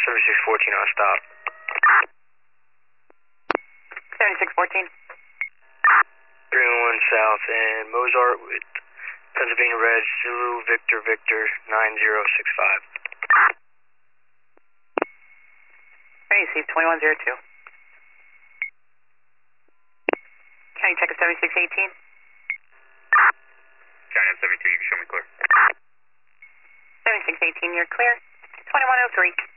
7614 on stop. 7614. 311 South and Mozart with Pennsylvania Reg, Zulu Victor Victor 9065. Receive 2102. County check of 7618. County 72, you can show me clear. 7618, you're clear. 2103.